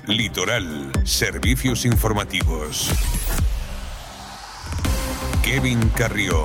Litoral, servicios informativos. Kevin Carrió.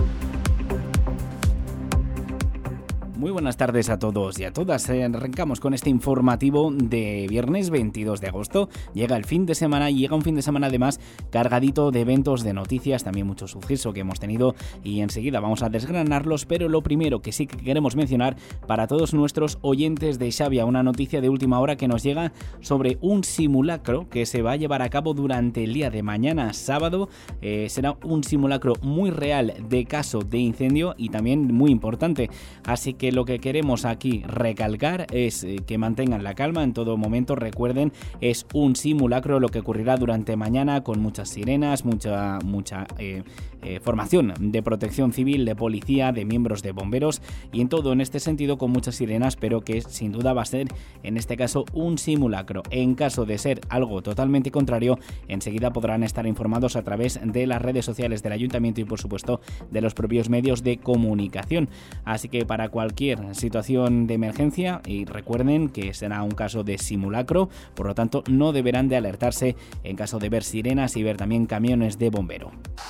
Muy buenas tardes a todos y a todas. Arrancamos con este informativo de viernes 22 de agosto. Llega el fin de semana y llega un fin de semana además cargadito de eventos, de noticias, también mucho suceso que hemos tenido y enseguida vamos a desgranarlos, pero lo primero que sí que queremos mencionar para todos nuestros oyentes de Xavia, una noticia de última hora que nos llega sobre un simulacro que se va a llevar a cabo durante el día de mañana sábado. Será un simulacro muy real de caso de incendio y también muy importante, así que lo que queremos aquí recalcar es que mantengan la calma en todo momento. Recuerden, es un simulacro lo que ocurrirá durante mañana con muchas sirenas, mucha formación de protección civil, de policía, de miembros de bomberos y en todo en este sentido con muchas sirenas, pero que sin duda va a ser en este caso un simulacro. En caso de ser algo totalmente contrario, enseguida podrán estar informados a través de las redes sociales del Ayuntamiento y por supuesto de los propios medios de comunicación. Así que para cualquier situación de emergencia, y recuerden que será un caso de simulacro, por lo tanto no deberán de alertarse en caso de ver sirenas y ver también camiones de bombero.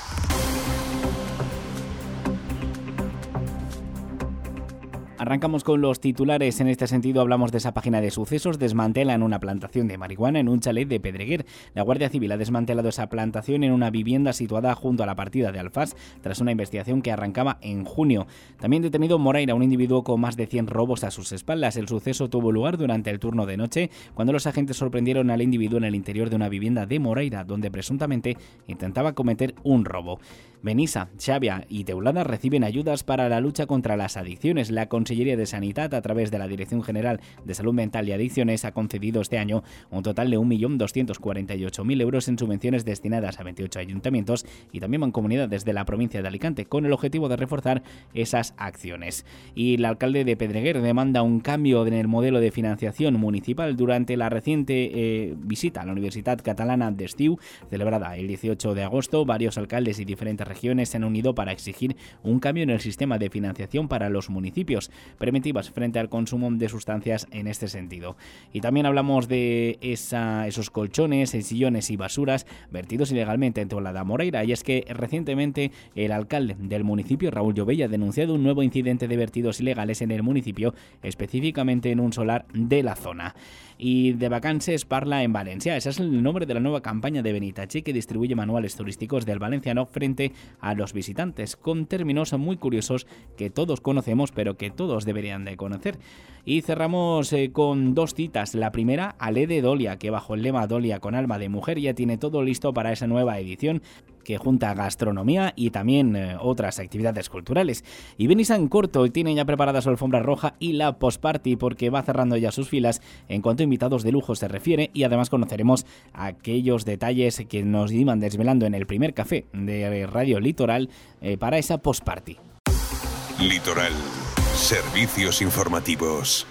Arrancamos con los titulares. En este sentido hablamos de esa página de sucesos. Desmantelan una plantación de marihuana en un chalet de Pedreguer. La Guardia Civil ha desmantelado esa plantación en una vivienda situada junto a la partida de Alfás tras una investigación que arrancaba en junio. También detenido en Moraira un individuo con más de 100 robos a sus espaldas. El suceso tuvo lugar durante el turno de noche cuando los agentes sorprendieron al individuo en el interior de una vivienda de Moraira donde presuntamente intentaba cometer un robo. Benissa, Xavia y Teulada reciben ayudas para la lucha contra las adicciones. La Consellería de Sanidad, a través de la Dirección General de Salud Mental y Adicciones, ha concedido este año un total de 1.248.000 euros en subvenciones destinadas a 28 ayuntamientos y también mancomunidades de la provincia de Alicante, con el objetivo de reforzar esas acciones. Y el alcalde de Pedreguer demanda un cambio en el modelo de financiación municipal. Durante la reciente visita a la Universidad Catalana d'Estiu, celebrada el 18 de agosto, varios alcaldes y diferentes regiones se han unido para exigir un cambio en el sistema de financiación para los municipios, preventivas frente al consumo de sustancias en este sentido. Y también hablamos de esos colchones, sillones y basuras vertidos ilegalmente en Teulada, Moraira, y es que recientemente el alcalde del municipio, Raúl Llovella, ha denunciado un nuevo incidente de vertidos ilegales en el municipio, específicamente en un solar de la zona. Y de vacances parla en Valencia. Ese es el nombre de la nueva campaña de Benitatxí que distribuye manuales turísticos del valenciano frente a los visitantes, con términos muy curiosos que todos conocemos pero que todos deberían de conocer. Y cerramos con dos citas. La primera, Ale de Dolia, que bajo el lema Dolia con alma de mujer ya tiene todo listo para esa nueva edición que junta gastronomía y también otras actividades culturales. Y Benissa en corto tiene ya preparada su alfombra roja y la postparty porque va cerrando ya sus filas en cuanto a invitados de lujo se refiere, y además conoceremos aquellos detalles que nos iban desvelando en el primer café de Radio Litoral para esa postparty. Litoral, servicios informativos.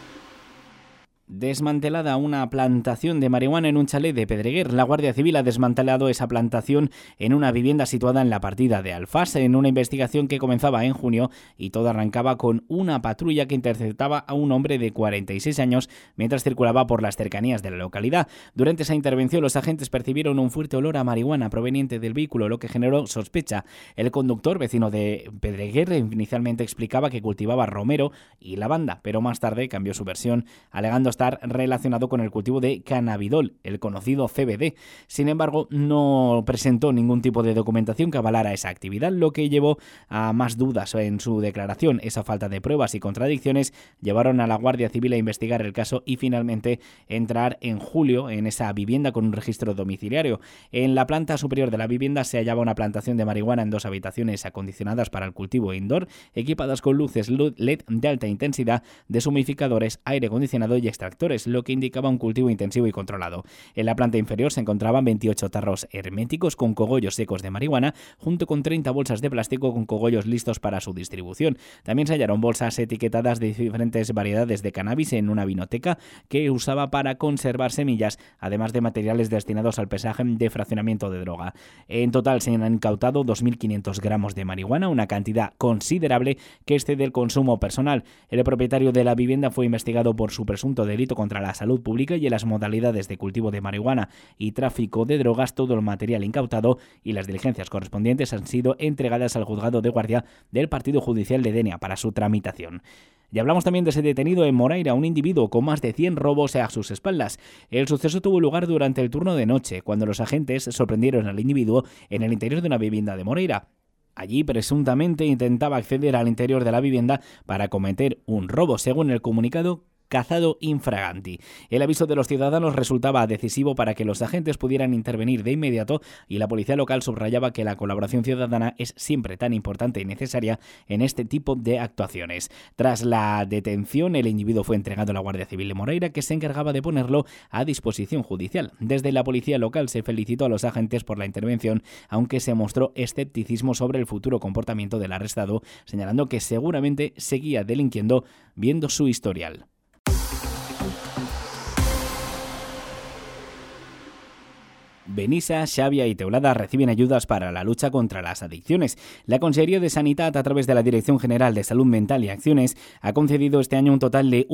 Desmantelada una plantación de marihuana en un chalet de Pedreguer. La Guardia Civil ha desmantelado esa plantación en una vivienda situada en la partida de Alfás, en una investigación que comenzaba en junio, y todo arrancaba con una patrulla que interceptaba a un hombre de 46 años mientras circulaba por las cercanías de la localidad. Durante esa intervención los agentes percibieron un fuerte olor a marihuana proveniente del vehículo, lo que generó sospecha. El conductor, vecino de Pedreguer, inicialmente explicaba que cultivaba romero y lavanda, pero más tarde cambió su versión, alegando estar relacionado con el cultivo de cannabidol, el conocido CBD. Sin embargo, no presentó ningún tipo de documentación que avalara esa actividad, lo que llevó a más dudas en su declaración. Esa falta de pruebas y contradicciones llevaron a la Guardia Civil a investigar el caso y finalmente entrar en julio en esa vivienda con un registro domiciliario. En la planta superior de la vivienda se hallaba una plantación de marihuana en 2 habitaciones acondicionadas para el cultivo indoor, equipadas con luces LED de alta intensidad, deshumidificadores, aire acondicionado y extractores, lo que indicaba un cultivo intensivo y controlado. En la planta inferior se encontraban 28 tarros herméticos con cogollos secos de marihuana, junto con 30 bolsas de plástico con cogollos listos para su distribución. También se hallaron bolsas etiquetadas de diferentes variedades de cannabis en una vinoteca que usaba para conservar semillas, además de materiales destinados al pesaje de fraccionamiento de droga. En total se han incautado 2.500 gramos de marihuana, una cantidad considerable que excede el consumo personal. El propietario de la vivienda fue investigado por su presunto delito contra la salud pública y en las modalidades de cultivo de marihuana y tráfico de drogas. Todo el material incautado y las diligencias correspondientes han sido entregadas al juzgado de guardia del Partido Judicial de Denia para su tramitación. Y hablamos también de ese detenido en Moraira, un individuo con más de 100 robos a sus espaldas. El suceso tuvo lugar durante el turno de noche, cuando los agentes sorprendieron al individuo en el interior de una vivienda de Moraira. Allí presuntamente intentaba acceder al interior de la vivienda para cometer un robo, según el comunicado cazado infraganti. El aviso de los ciudadanos resultaba decisivo para que los agentes pudieran intervenir de inmediato, y la policía local subrayaba que la colaboración ciudadana es siempre tan importante y necesaria en este tipo de actuaciones. Tras la detención, el individuo fue entregado a la Guardia Civil de Moreira, que se encargaba de ponerlo a disposición judicial. Desde la policía local se felicitó a los agentes por la intervención, aunque se mostró escepticismo sobre el futuro comportamiento del arrestado, señalando que seguramente seguía delinquiendo viendo su historial. Benissa, Xàbia y Teulada reciben ayudas para la lucha contra las adicciones. La Conselleria de Sanitat, a través de la Dirección General de Salud Mental y Acciones, ha concedido este año un total de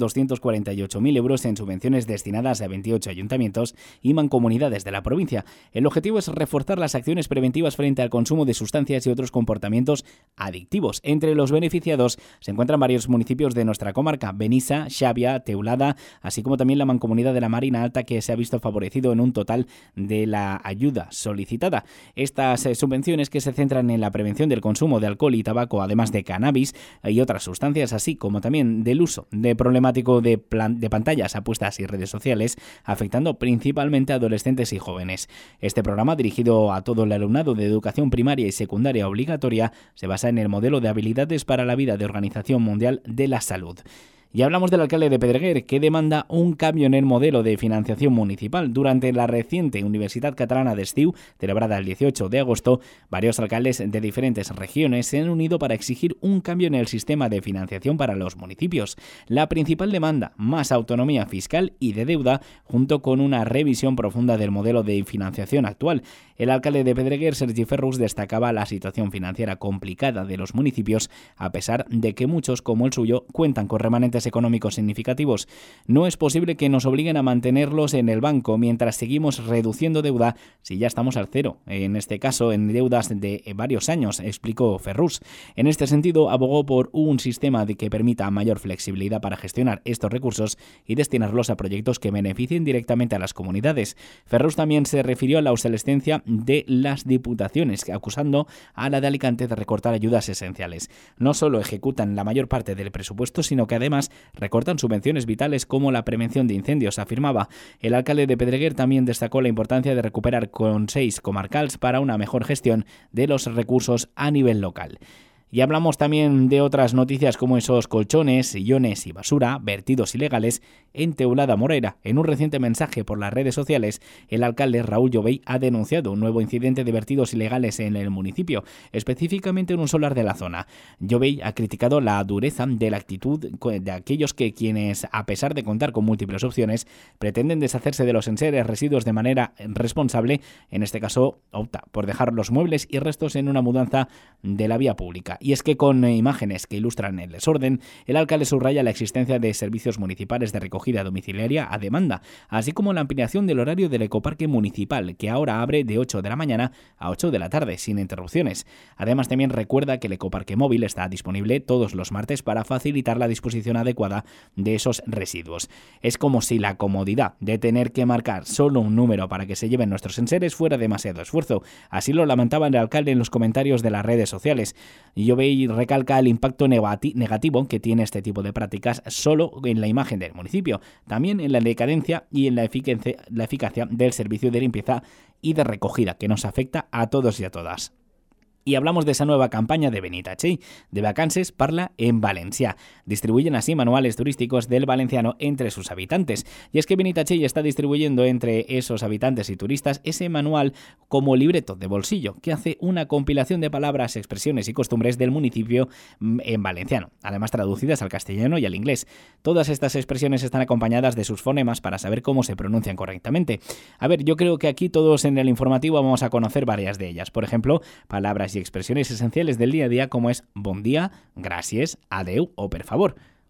1.248.000 euros en subvenciones destinadas a 28 ayuntamientos y mancomunidades de la provincia. El objetivo es reforzar las acciones preventivas frente al consumo de sustancias y otros comportamientos adictivos. Entre los beneficiados se encuentran varios municipios de nuestra comarca: Benissa, Xàbia, Teulada, así como también la mancomunidad de la Marina Alta, que se ha visto favorecido en un total de la ayuda solicitada. Estas subvenciones, que se centran en la prevención del consumo de alcohol y tabaco, además de cannabis y otras sustancias, así como también del uso de problemático de pantallas, apuestas y redes sociales, afectando principalmente a adolescentes y jóvenes. Este programa, dirigido a todo el alumnado de educación primaria y secundaria obligatoria, se basa en el modelo de habilidades para la vida de Organización Mundial de la Salud. Y hablamos del alcalde de Pedreguer, que demanda un cambio en el modelo de financiación municipal. Durante la reciente Universidad Catalana d'Estiu, celebrada el 18 de agosto, varios alcaldes de diferentes regiones se han unido para exigir un cambio en el sistema de financiación para los municipios. La principal demanda: más autonomía fiscal y de deuda, junto con una revisión profunda del modelo de financiación actual. El alcalde de Pedreguer, Sergi Ferrus, destacaba la situación financiera complicada de los municipios, a pesar de que muchos, como el suyo, cuentan con remanentes económicos significativos. No es posible que nos obliguen a mantenerlos en el banco mientras seguimos reduciendo deuda si ya estamos al cero, en este caso en deudas de varios años, explicó Ferrus. En este sentido, abogó por un sistema que permita mayor flexibilidad para gestionar estos recursos y destinarlos a proyectos que beneficien directamente a las comunidades. Ferrus también se refirió a la obsolescencia de las diputaciones, acusando a la de Alicante de recortar ayudas esenciales. No solo ejecutan la mayor parte del presupuesto, sino que además recortan subvenciones vitales como la prevención de incendios, afirmaba. El alcalde de Pedreguer también destacó la importancia de recuperar consells comarcals para una mejor gestión de los recursos a nivel local. Y hablamos también de otras noticias, como esos colchones, sillones y basura vertidos ilegales en Teulada, Moreira. En un reciente mensaje por las redes sociales, el alcalde Raúl Jovell ha denunciado un nuevo incidente de vertidos ilegales en el municipio, específicamente en un solar de la zona. Jovell ha criticado la dureza de la actitud de aquellos quienes, a pesar de contar con múltiples opciones, pretenden deshacerse de los enseres residuos de manera responsable. En este caso, opta por dejar los muebles y restos en una mudanza de la vía pública. Y es que, con imágenes que ilustran el desorden, el alcalde subraya la existencia de servicios municipales de recogida domiciliaria a demanda, así como la ampliación del horario del ecoparque municipal, que ahora abre de 8 de la mañana a 8 de la tarde, sin interrupciones. Además, también recuerda que el ecoparque móvil está disponible todos los martes para facilitar la disposición adecuada de esos residuos. Es como si la comodidad de tener que marcar solo un número para que se lleven nuestros enseres fuera demasiado esfuerzo. Así lo lamentaba el alcalde en los comentarios de las redes sociales. Jovell recalca el impacto negativo que tiene este tipo de prácticas solo en la imagen del municipio, también en la decadencia y en la eficacia del servicio de limpieza y de recogida, que nos afecta a todos y a todas. Y hablamos de esa nueva campaña de Benitatxell, de Vacances Parla en Valencià. Distribuyen así manuales turísticos del valenciano entre sus habitantes. Y es que Benitatxell está distribuyendo entre esos habitantes y turistas ese manual como libreto de bolsillo, que hace una compilación de palabras, expresiones y costumbres del municipio en valenciano, además traducidas al castellano y al inglés. Todas estas expresiones están acompañadas de sus fonemas para saber cómo se pronuncian correctamente. A ver, yo creo que aquí todos en el informativo vamos a conocer varias de ellas. Por ejemplo, palabras y expresiones esenciales del día a día, como es bon dia, gràcies, adeu o per favor.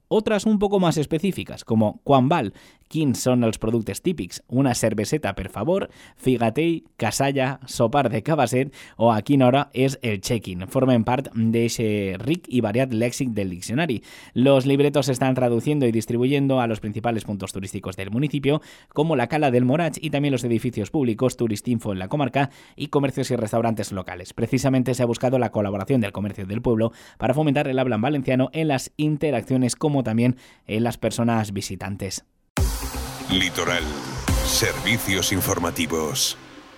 otras un poco más específicas, como quan val, quins són els productes típics, una cerveseta per favor, figatell, casalla, sopar de cabasset o a quina hora és el check-in. Formen part d'eixe ric y variat léxic del diccionari. Los libretos se están traduciendo y distribuyendo a los principales puntos turísticos del municipio, como la Cala del Morach y también los edificios públicos, Turistinfo en la comarca y comercios y restaurantes locales. Precisamente se ha buscado la colaboración del comercio del pueblo para fomentar el habla en valenciano en las interacciones como también en las personas visitantes. Litoral. Servicios informativos.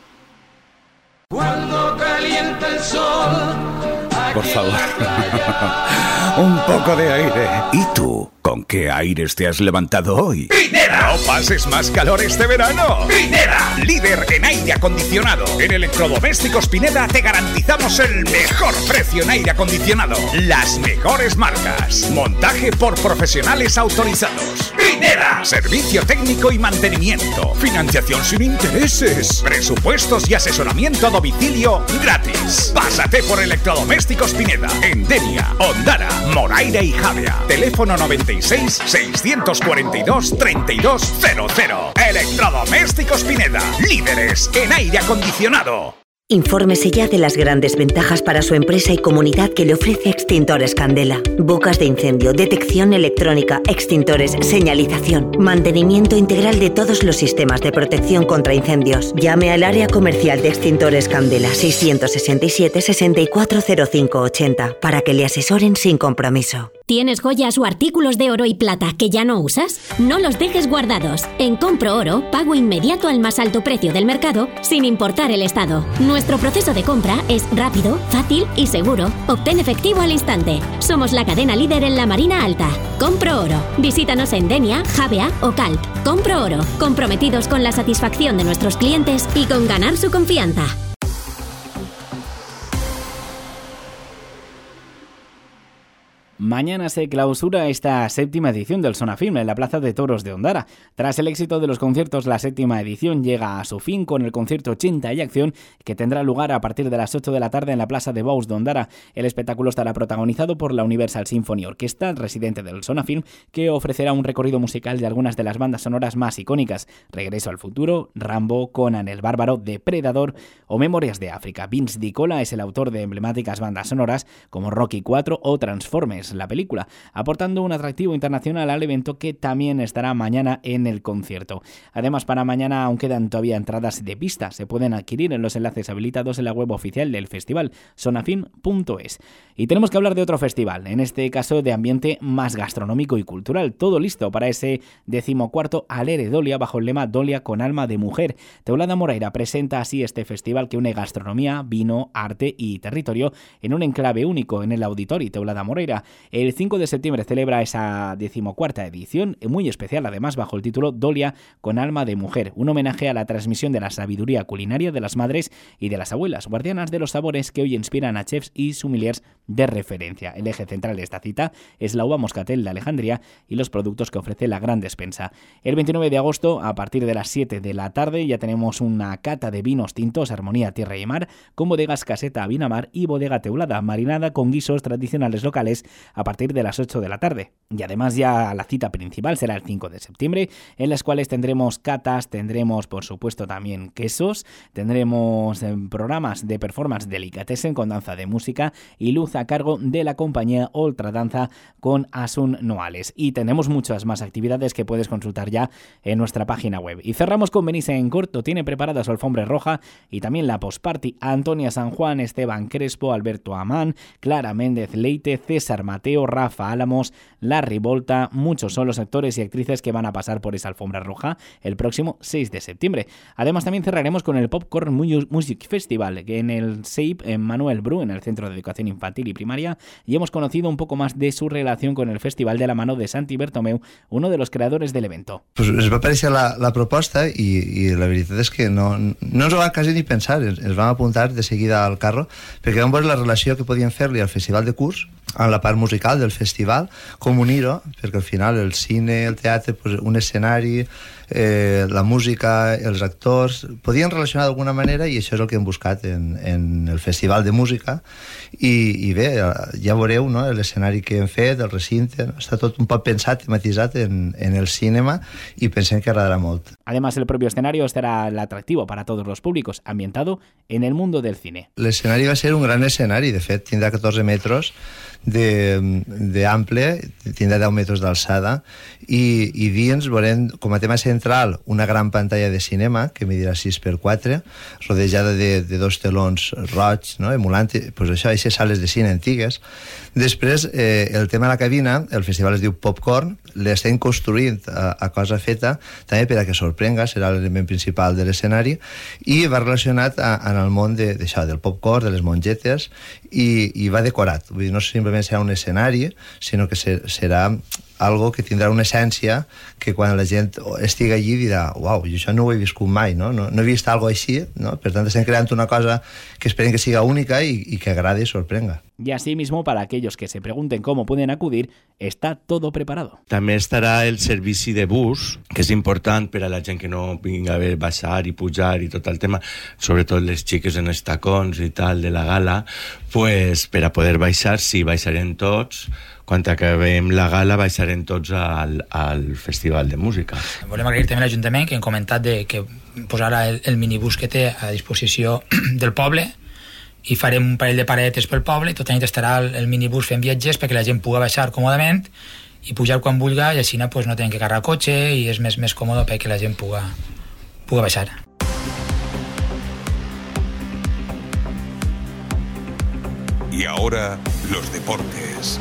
Cuando calienta el sol. Por favor. Un poco de aire. ¿Y tú? ¿Con qué aires te has levantado hoy? ¡Pineda! ¡No pases más calor este verano! ¡Pineda! Líder en aire acondicionado. En Electrodomésticos Pineda te garantizamos el mejor precio en aire acondicionado. Las mejores marcas. Montaje por profesionales autorizados. ¡Pineda! Servicio técnico y mantenimiento. Financiación sin intereses. Presupuestos y asesoramiento a domicilio gratis. Pásate por Electrodomésticos Pineda. En Denia, Ondara, Moraira y Javea. Teléfono 96-642-3200. Electrodomésticos Pineda. Líderes en aire acondicionado. Infórmese ya de las grandes ventajas para su empresa y comunidad que le ofrece Extintores Candela. Bocas de incendio, detección electrónica, extintores, señalización, mantenimiento integral de todos los sistemas de protección contra incendios. Llame al área comercial de Extintores Candela 667 640580 para que le asesoren sin compromiso. ¿Tienes joyas o artículos de oro y plata que ya no usas? No los dejes guardados. En Compro Oro, pago inmediato al más alto precio del mercado, sin importar el estado. Nuestro proceso de compra es rápido, fácil y seguro. Obtén efectivo al instante. Somos la cadena líder en la Marina Alta. Compro Oro. Visítanos en Denia, Javea o Calp. Compro Oro. Comprometidos con la satisfacción de nuestros clientes y con ganar su confianza. Mañana se clausura esta séptima edición del Sonafilm en la Plaza de Toros de Ondara. Tras el éxito de los conciertos, la séptima edición llega a su fin con el concierto 80 y Acción, que tendrá lugar a partir de las 8 de la tarde en la Plaza de Bous de Ondara. El espectáculo estará protagonizado por la Universal Symphony Orchestra, residente del Sonafilm, que ofrecerá un recorrido musical de algunas de las bandas sonoras más icónicas: Regreso al futuro, Rambo, Conan el Bárbaro, Depredador o Memorias de África. Vince Di Cola es el autor de emblemáticas bandas sonoras como Rocky IV o Transformers, la película, aportando un atractivo internacional al evento, que también estará mañana en el concierto. Además, para mañana aún quedan todavía entradas de pista. Se pueden adquirir en los enlaces habilitados en la web oficial del festival, sonafilm.es. Y tenemos que hablar de otro festival, en este caso de ambiente más gastronómico y cultural. Todo listo para ese 14º Alere Dolia, bajo el lema Dolia con alma de mujer. Teulada Moraira presenta así este festival que une gastronomía, vino, arte y territorio en un enclave único en el Auditori Teulada Moraira. El 5 de septiembre celebra esa 14ª edición, muy especial además, bajo el título Dolia con alma de mujer, un homenaje a la transmisión de la sabiduría culinaria de las madres y de las abuelas, guardianas de los sabores que hoy inspiran a chefs y sommeliers de referencia. El eje central de esta cita es la uva moscatel de Alejandría y los productos que ofrece la Gran Despensa. El 29 de agosto, a partir de las 7 de la tarde, ya tenemos una cata de vinos tintos Armonía Tierra y Mar, con bodegas Caseta Vinamar y bodega Teulada, marinada con guisos tradicionales locales, a partir de las 8 de la tarde. Y además ya la cita principal será el 5 de septiembre, en las cuales tendremos catas, tendremos por supuesto también quesos, tendremos programas de performance delicatessen con danza de música y luz a cargo de la compañía Ultra Danza con Asun Noales. Y tenemos muchas más actividades que puedes consultar ya en nuestra página web. Y cerramos con Benissa en Corto, tiene preparada su alfombra roja y también la postparty. Antonia San Juan, Esteban Crespo, Alberto Amán, Clara Méndez Leite, César Mateo, Rafa Álamos, Larry Volta, muchos son los actores y actrices que van a pasar por esa alfombra roja el próximo 6 de septiembre. Además también cerraremos con el Popcorn Music Festival, que en el SEIP, en Manuel Bru, en el Centro de Educación Infantil y Primaria, y hemos conocido un poco más de su relación con el festival de la mano de Santi Bertomeu, uno de los creadores del evento. Pues ens va aparèixer la proposta i la veritat és que no ens ho vam quasi ni pensar, ens vam apuntar de seguida al carro, perquè vam veure la relació que podíem fer-li al festival de curs, en la part musical del festival, com unir-ho, perquè al final el cine, el teatre, pues, un escenari, la música, els actors, podien relacionar d'alguna manera, i això és el que hem buscat en el Festival de Música. I bé, ja veureu, no?, l'escenari que hem fet, el recinte, ¿no? Està tot un poc pensat i matisat en el cinema, i pensem que agradarà molt. Además, el propio escenario estará el atractivo para todos los públicos, ambientado en el mundo del cine. L'escenari va ser un gran escenari, de fet, tindrà 14 metres d'ample, tindrà 10 metres d'alçada, i dins veurem com a tema central una gran pantalla de cinema que medirà 6x4, rodejada de dos telons roig, no?, emulant pues això, aquestes sales de cine antigues. Després, el tema de la cabina, el festival es diu Popcorn, l'estem construint a cosa feta, també per a que sorprenga, serà l'element principal de l'escenari, i va relacionat en el món d'això, del popcorn, de les mongetes, i va decorat. Vull dir, no simplement serà un escenari, sinó que serà algo que tindrà una essència que quan la gent estigui allí dirà uau, jo això no ho he viscut mai, no he vist algo així, no? Per tant estem creant una cosa que esperem que siga única y que agrade y sorprenda. Y asimismo, para aquellos que se pregunten cómo pueden acudir, está todo preparado. També estarà el servici de bus, que és important per a la gent que no vinga a baixar i pujar i tot el tema, sobretot les xiques en els tacons i tal de la gala, pues, per a poder baixar, sí, baixarem tots. Quan acabem la gala baixarem tots al Festival de Música. Volem agrair també a l'Ajuntament que hem comentat que posarà el minibús que té a disposició del poble, i farem un parell de paradetes pel poble i tota la nit estarà el minibús fent viatgers perquè la gent pugui baixar còmodament i pujar quan vulgui, i així pues, no tenen que carregar cotxe i és més còmode perquè la gent pugui baixar. Y ahora, los deportes.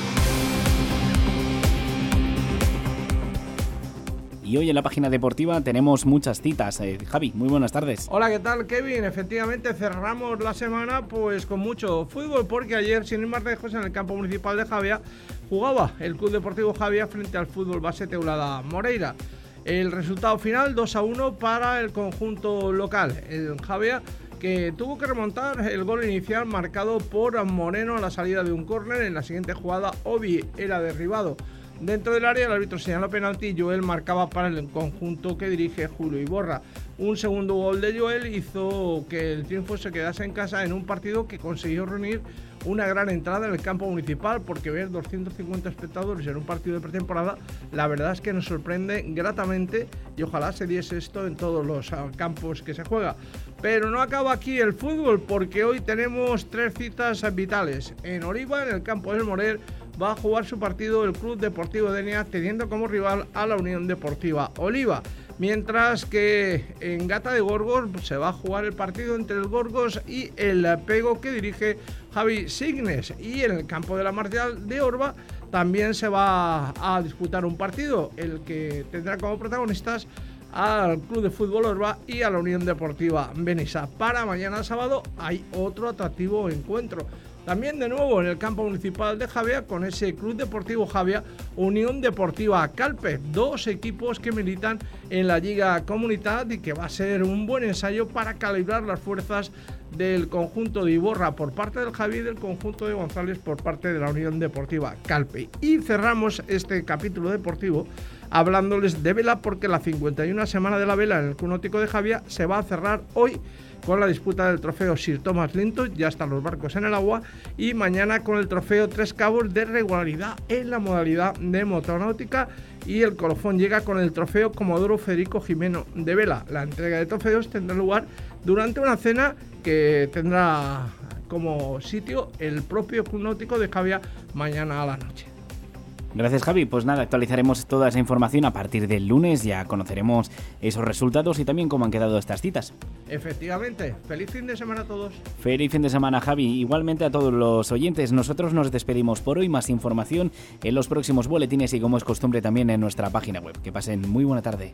Y hoy en la página deportiva tenemos muchas citas. Javi, muy buenas tardes. Hola, ¿qué tal, Kevin? Efectivamente, cerramos la semana pues con mucho fútbol, porque ayer, sin ir más lejos, en el campo municipal de Javia jugaba el Club Deportivo Javia frente al Fútbol Base Teulada Moreira. El resultado final 2-1 para el conjunto local, el Javia, que tuvo que remontar el gol inicial marcado por Moreno a la salida de un córner. En la siguiente jugada, Obi era derribado dentro del área, el árbitro señaló penalti y Joel marcaba para el conjunto que dirige Julio Iborra. Un segundo gol de Joel hizo que el triunfo se quedase en casa en un partido que consiguió reunir una gran entrada en el campo municipal, porque ver 250 espectadores en un partido de pretemporada, la verdad es que nos sorprende gratamente, y ojalá se diese esto en todos los campos que se juega. Pero no acaba aquí el fútbol, porque hoy tenemos 3 citas vitales. En Oliva, en el campo del Morer, va a jugar su partido el Club Deportivo Denia, teniendo como rival a la Unión Deportiva Oliva. Mientras que en Gata de Gorgos se va a jugar el partido entre el Gorgos y el Pego, que dirige Javi Signes. Y en el campo de la Marcial de Orba también se va a disputar un partido, el que tendrá como protagonistas al Club de Fútbol Orba y a la Unión Deportiva Benissa. Para mañana sábado hay otro atractivo encuentro. También de nuevo en el campo municipal de Javia, con ese Club Deportivo Javia, Unión Deportiva Calpe, 2 equipos que militan en la Lliga Comunitat, y que va a ser un buen ensayo para calibrar las fuerzas del conjunto de Iborra por parte del Javi y del conjunto de González por parte de la Unión Deportiva Calpe. Y cerramos este capítulo deportivo hablándoles de vela, porque la 51 semana de la vela en el Club Náutico de Javia se va a cerrar hoy con la disputa del trofeo Sir Thomas Linton, ya están los barcos en el agua, y mañana con el trofeo Tres Cabos de regularidad en la modalidad de motonáutica, y el colofón llega con el trofeo Comodoro Federico Jimeno de vela. La entrega de trofeos tendrá lugar durante una cena que tendrá como sitio el propio Club Náutico de Javia mañana a la noche. Gracias, Javi. Pues nada, actualizaremos toda esa información a partir del lunes, ya conoceremos esos resultados y también cómo han quedado estas citas. Efectivamente. Feliz fin de semana a todos. Feliz fin de semana, Javi. Igualmente a todos los oyentes. Nosotros nos despedimos por hoy. Más información en los próximos boletines y, como es costumbre, también en nuestra página web. Que pasen muy buena tarde.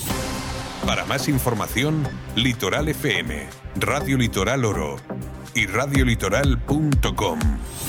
Para más información, Litoral FM, Radio Litoral Oro y radiolitoral.com.